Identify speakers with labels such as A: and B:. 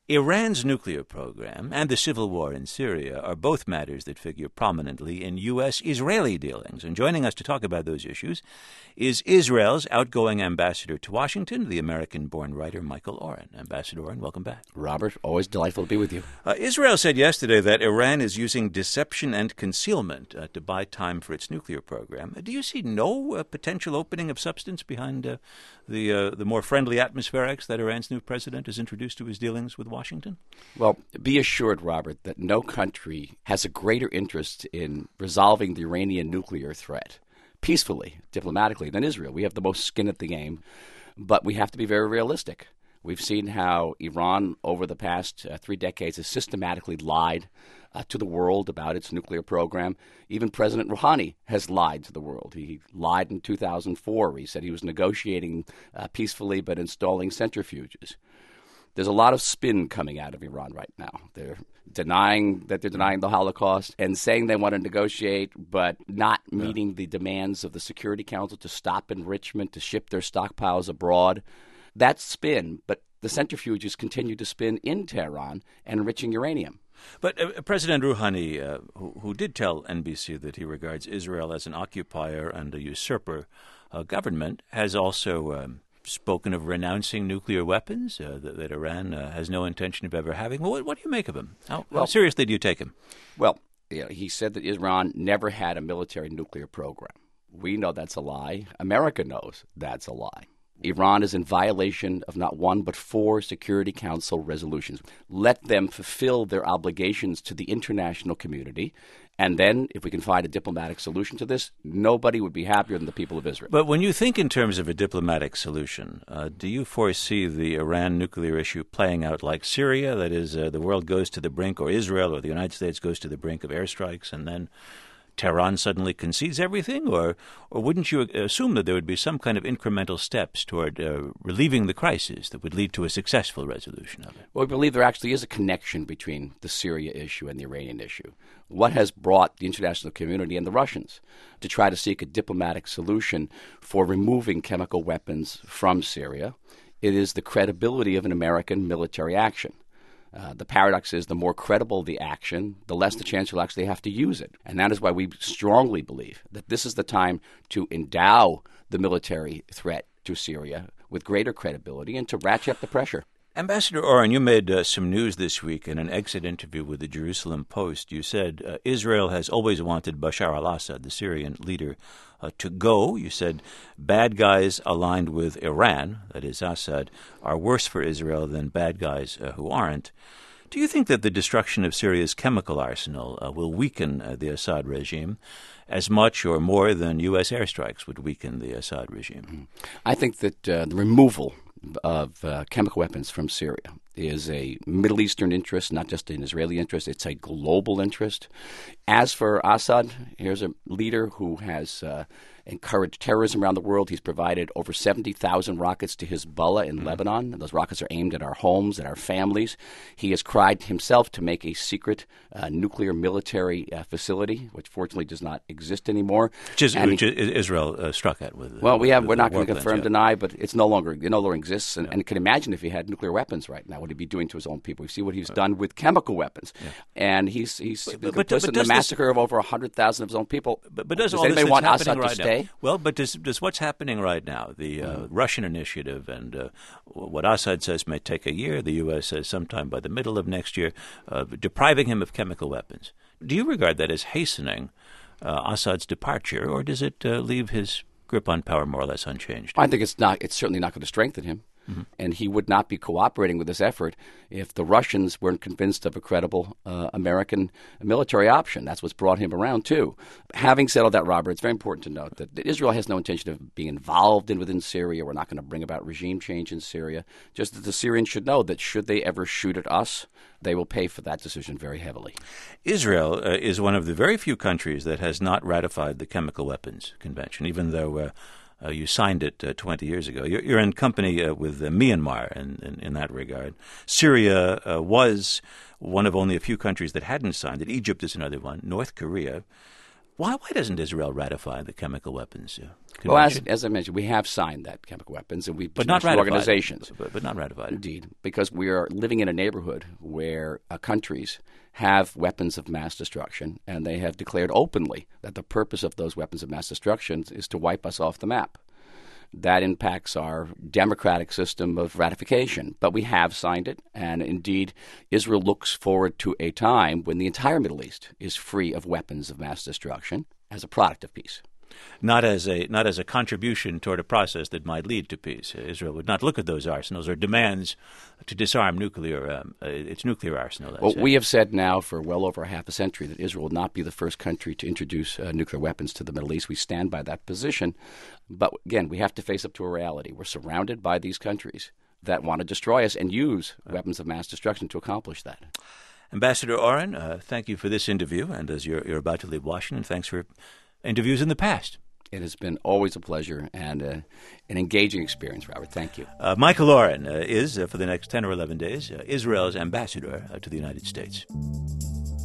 A: Iran's nuclear program and the civil war in Syria are both matters that figure prominently in U.S.-Israeli dealings. And joining us to talk about those issues is Israel's outgoing ambassador to Washington, the American-born writer Michael Oren. Ambassador Oren, welcome back.
B: Robert, always delightful to be with you.
A: Israel said yesterday that Iran is using deception and concealment to buy time for its nuclear program. Do you see no potential opening of substance behind the more friendly atmospherics that Iran's new president has introduced to his dealings with Washington?
B: Well, be assured, Robert, that no country has a greater interest in resolving the Iranian nuclear threat peacefully, diplomatically, than Israel. We have the most skin at the game, but we have to be very realistic. We've seen how Iran, over the past 3 decades, has systematically lied to the world about its nuclear program. Even President Rouhani has lied to the world. He lied in 2004. He said he was negotiating peacefully but installing centrifuges. There's a lot of spin coming out of Iran right now. They're denying the Holocaust and saying they want to negotiate, but not meeting the demands of the Security Council to stop enrichment, to ship their stockpiles abroad. That's spin, but the centrifuges continue to spin in Tehran and enriching uranium.
A: But President Rouhani, who did tell NBC that he regards Israel as an occupier and a usurper government, has also spoken of renouncing nuclear weapons, that Iran has no intention of ever having. Well, what do you make of him? How seriously do you take him?
B: Well, he said that Iran never had a military nuclear program. We know that's a lie. America knows that's a lie. Iran is in violation of not 1 but 4 Security Council resolutions. Let them fulfill their obligations to the international community, and then, if we can find a diplomatic solution to this, nobody would be happier than the people of Israel.
A: But when you think in terms of a diplomatic solution, do you foresee the Iran nuclear issue playing out like Syria? That is, the world goes to the brink, or Israel or the United States goes to the brink of airstrikes, and then Tehran suddenly concedes everything? Or wouldn't you assume that there would be some kind of incremental steps toward relieving the crisis that would lead to a successful resolution of it?
B: Well, we believe there actually is a connection between the Syria issue and the Iranian issue. What has brought the international community and the Russians to try to seek a diplomatic solution for removing chemical weapons from Syria? It is the credibility of an American military action. The paradox is the more credible the action, the less the chance you'll actually have to use it. And that is why we strongly believe that this is the time to endow the military threat to Syria with greater credibility and to ratchet up the pressure.
A: Ambassador Oren, you made some news this week in an exit interview with the Jerusalem Post. You said Israel has always wanted Bashar al-Assad, the Syrian leader, to go. You said bad guys aligned with Iran, that is Assad, are worse for Israel than bad guys who aren't. Do you think that the destruction of Syria's chemical arsenal will weaken the Assad regime as much or more than U.S. airstrikes would weaken the Assad regime?
B: I think that the removal of chemical weapons from Syria is a Middle Eastern interest, not just an Israeli interest. It's a global interest. As for Assad, here's a leader who has encouraged terrorism around the world. He's provided over 70,000 rockets to Hezbollah in Lebanon. Those rockets are aimed at our homes, at our families. He has cried himself to make a secret nuclear military facility, which fortunately does not exist anymore.
A: Which Israel struck at with.
B: Well, we're not going to confirm, deny, but it no longer exists. And can imagine if he had nuclear weapons right now, what he'd be doing to his own people. We see what he's done with chemical weapons, and he's complicit in the massacre of over 100,000 of his own people.
A: But does
B: anybody want Assad to stay?
A: Well, but does what's happening right now, the Russian initiative, and what Assad says may take a year, the U.S. says sometime by the middle of next year, depriving him of chemical weapons. Do you regard that as hastening Assad's departure, or does it leave his grip on power more or less unchanged?
B: I think it's not. It's certainly not going to strengthen him. Mm-hmm. And he would not be cooperating with this effort if the Russians weren't convinced of a credible American military option. That's what's brought him around, too. Having said all that, Robert, it's very important to note that Israel has no intention of being involved within Syria. We're not going to bring about regime change in Syria. Just that the Syrians should know that should they ever shoot at us, they will pay for that decision very heavily.
A: Israel is one of the very few countries that has not ratified the Chemical Weapons Convention, even though you signed it 20 years ago. You're in company with Myanmar in that regard. Syria was one of only a few countries that hadn't signed it. Egypt is another one. North Korea. Why doesn't Israel ratify the chemical weapons
B: Well,
A: convention?
B: as I mentioned, we have signed that chemical weapons, and we've
A: But not
B: international
A: ratified.
B: organizations.
A: But not ratified.
B: Indeed, because we are living in a neighborhood where countries have weapons of mass destruction, and they have declared openly that the purpose of those weapons of mass destruction is to wipe us off the map. That impacts our democratic system of ratification. But we have signed it, and indeed, Israel looks forward to a time when the entire Middle East is free of weapons of mass destruction as a product of peace.
A: Not as a contribution toward a process that might lead to peace. Israel would not look at those arsenals or demands to disarm its nuclear arsenal.
B: Well, we have said now for well over half a century that Israel will not be the first country to introduce nuclear weapons to the Middle East. We stand by that position. But again, we have to face up to a reality. We're surrounded by these countries that want to destroy us and use weapons of mass destruction to accomplish that.
A: Ambassador Oren, thank you for this interview. And as you're about to leave Washington, thanks for interviews in the past.
B: It has been always a pleasure and an engaging experience, Robert. Thank you.
A: Michael Oren is, for the next 10 or 11 days, Israel's ambassador to the United States.